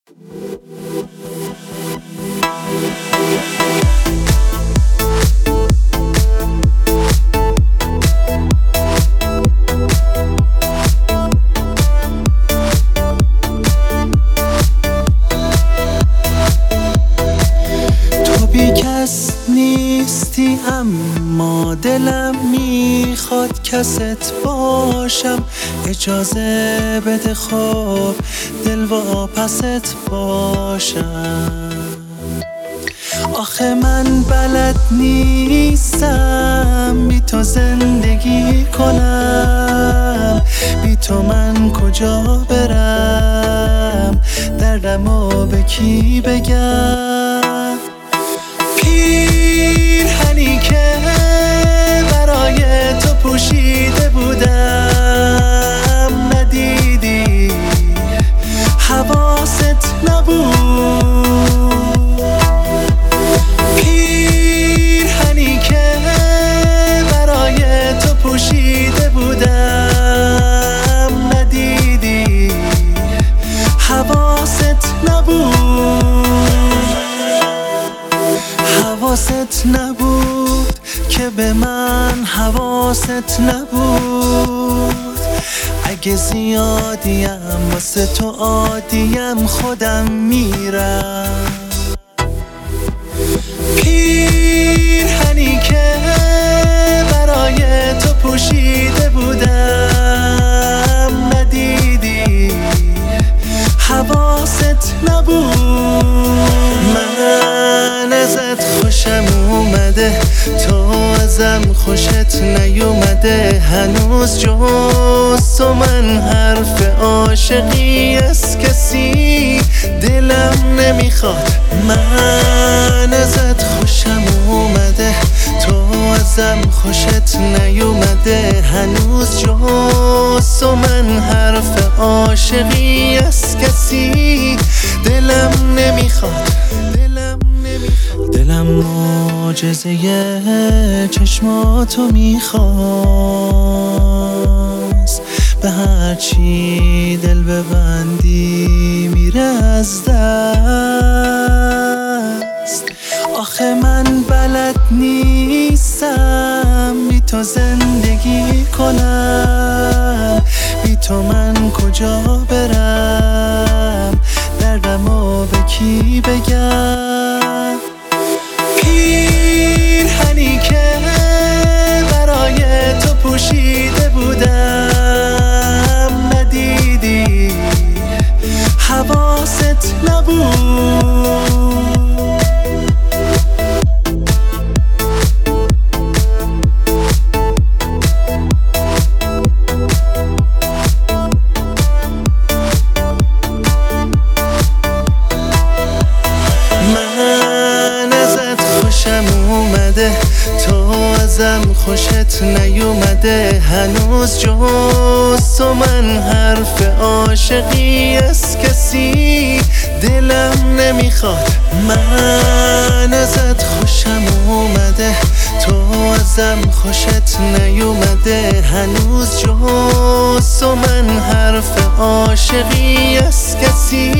نیستی اما دلم میخواد کست باشم. اجازه بده خب دل واپست باشم. آخه من بلد نیستم بی تو زندگی کنم. بی تو من کجا برم؟ دردمو به کی بگم؟ پیرهنی که برای تو پوشیده بودم ندیدی، حواست نبود. پیرهنی که برای تو پوشیده بودم ندیدی، حواست نبود. حواست نبود که به من حواست نبود. اگه زیادیم واسه تو عادیم خودم میرم. پیرهنی که برای تو پوشیده بودم ندیدی، حواست نبود. من ازت خوشم اومده، تو ازم خوشت نیومده. هنوز جز تو من حرف عاشقی از کسی دلم نمیخواد. من ازت خوشم اومده، تو ازم خوشت نیومده. هنوز جز تو من حرف عاشقی از کسی دلم نمیخواد. دلم معجزه چشماتو میخواست. به هرچی دل ببندی میره از دست. آخه من بلد نیستم بی تو زندگی کنم. بی تو من کجا برم؟ دردمو به کی بگم؟ پیرهنی که برای تو پوشیده بودم ندیدی، حواست نبود. تو ازم خوشت نیومده. هنوز جز تو من حرف عاشقی از کسی دلم نمیخواد. من ازت خوشم اومده، تو ازم خوشت نیومده. هنوز جز تو من حرف عاشقی از کسی